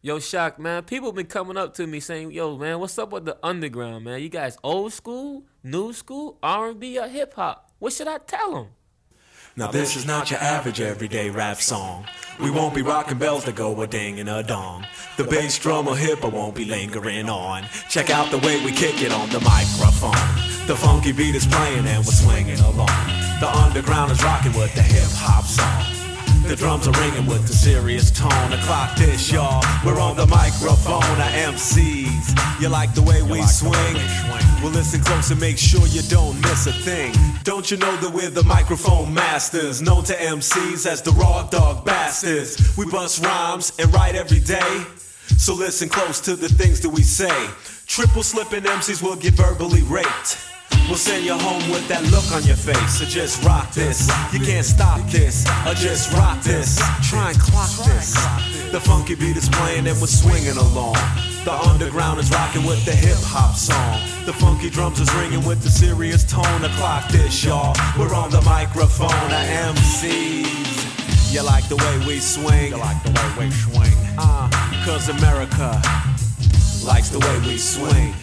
Yo, Shock, man, people been coming up to me saying, yo, man, what's up with the underground, man? You guys old school, new school, R&B, or hip-hop? What should I tell them? Now this is not your average everyday rap song. We won't be rocking bells that go a ding and a dong. The bass drum or hip won't be lingering on. Check out the way we kick it on the microphone. The funky beat is playing and we're swinging along. The underground is rocking with the hip-hop song. The drums are ringing with the serious tone. The clock this, y'all. We're on the microphone, our MCs. You like the way we swing? Well, listen close and make sure you don't miss a thing. Don't you know that we're the microphone masters, known to MCs as the raw dog bastards. We bust rhymes and write every day, so listen close to the things that we say. Triple slipping MCs will get verbally raped. We'll send you home with that look on your face. So just rock this, you can't stop this. Or just rock this, try and clock this. The funky beat is playing and we're swinging along. The underground is rocking with the hip-hop song. The funky drums is ringing with the serious tone. The clock this, y'all. We're on the microphone, our MCs. You like the way we swing? You like the way we swing? Cause America likes the way we swing.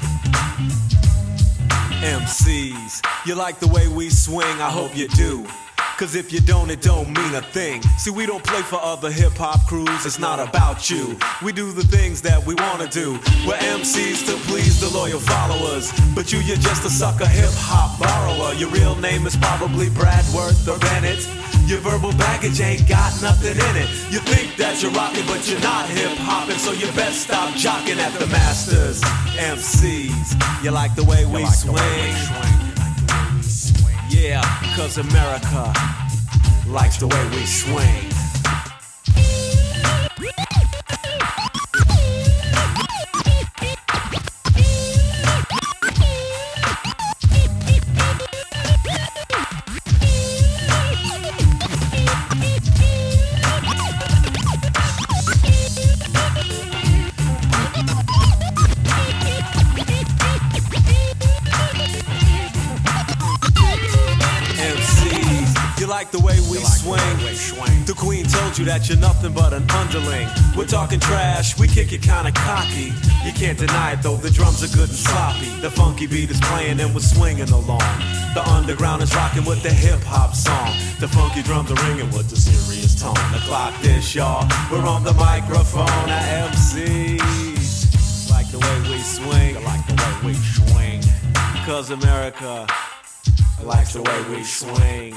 MCs, you like the way we swing? I hope you do. Cause if you don't, it don't mean a thing. See, we don't play for other hip-hop crews, it's not about you. We do the things that we wanna do. We're MCs to please the loyal followers, but you're just a sucker hip-hop borrower. Your real name is probably Bradworth or Bennett. Your verbal baggage ain't got nothing in it. You think that you're rocking, but you're not hip-hopping, so you best stop jocking at the masters. MCs, you like the way we swing? Yeah, cause America likes the way we swing. Like the way we swing. The queen told you that you're nothing but an underling. We're talking trash, we kick it kinda cocky. You can't deny it though, the drums are good and sloppy. The funky beat is playing and we're swinging along. The underground is rocking with the hip-hop song. The funky drums are ringing with the serious tone. The clock this, y'all. We're on the microphone, our MCs. Like the way we swing. You like the way we swing. Cause America likes the way we swing.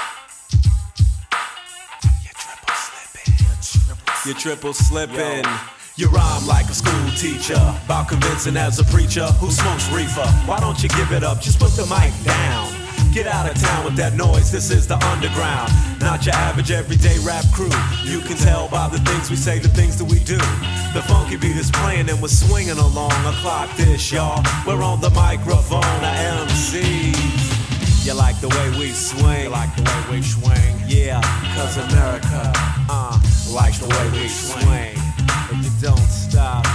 You're triple slipping. You rhyme like a school teacher, about convincing as a preacher who smokes reefer. Why don't you give it up? Just put the mic down. Get out of town with that noise. This is the underground, not your average everyday rap crew. You can tell by the things we say, the things that we do. The funky beat is playing and we're swinging along. A clock this, y'all. We're on the microphone, our MCs. You like the way we swing? You like the way we swing? Yeah, cause America likes the way we swing. And you don't stop.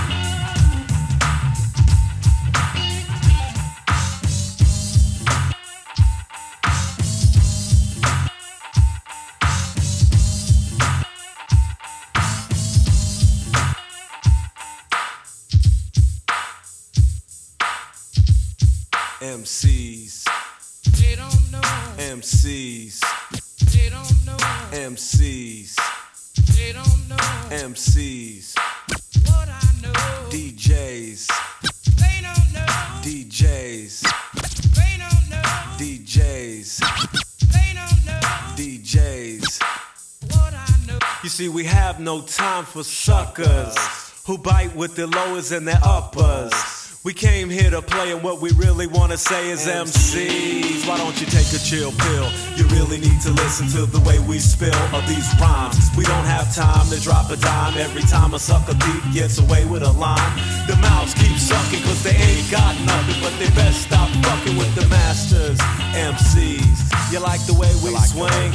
MCs. They don't know. MCs. They don't know. MCs. They don't know. MCs. What I know. DJs. They don't know. DJs. They don't know. DJs. They don't know. DJs. What I know. You see, we have no time for suckers who bite with their lowers and their uppers. We came here to play, and what we really want to say is MCs. Why don't you take a chill pill? You really need to listen to the way we spill of these rhymes. We don't have time to drop a dime every time a sucker thief gets away with a line. The mouths keep sucking cause they ain't got nothing, but they best stop fucking with the masters. MCs, you like the way we swing?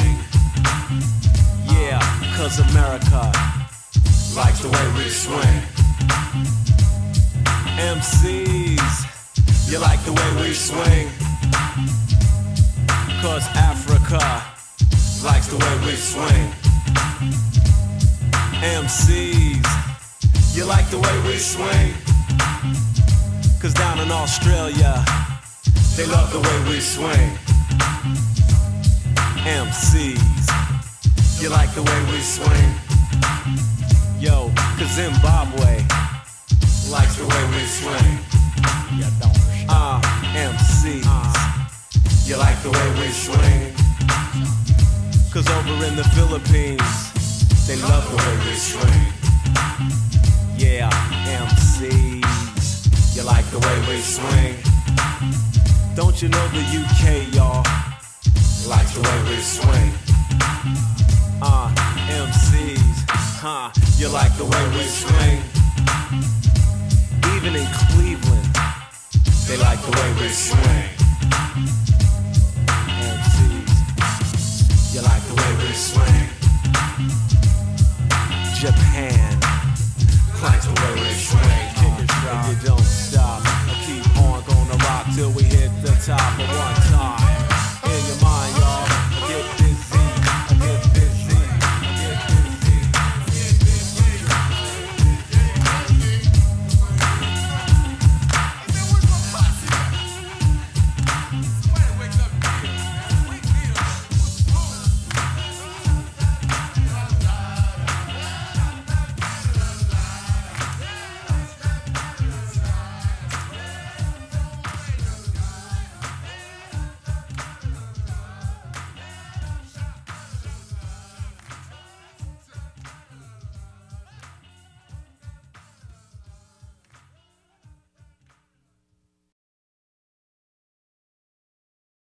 Yeah, cause America likes the way we swing. MCs, you like the way we swing? Cause Africa likes the way we swing. MCs, You like the way we swing? Cause down in Australia, they love the way we swing. MCs, you like the way we swing? Yo, cause Zimbabwe likes the way we swing. MCs, you like the way we swing? Cause over in the Philippines, they love the way we swing. Yeah, MCs, you like the way we swing? Don't you know the UK, y'all, likes the way we swing? MCs, you like the way we swing? Even in Cleveland, they like the way we swing.